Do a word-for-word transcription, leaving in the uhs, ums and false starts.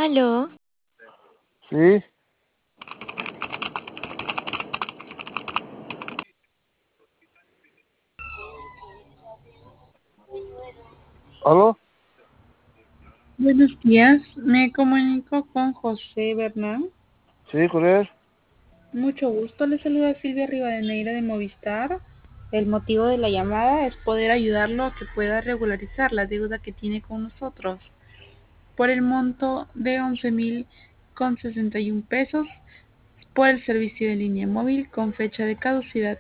Aló, Sí, ¿aló? Buenos días, me comunico con José Bernal. Sí, con él. Mucho gusto, le saluda Silvia Rivadeneira de Movistar. El motivo de la llamada es poder ayudarlo a que pueda regularizar la deuda que tiene con nosotros por el monto de once mil con sesenta y un pesos por el servicio de línea móvil con fecha de caducidad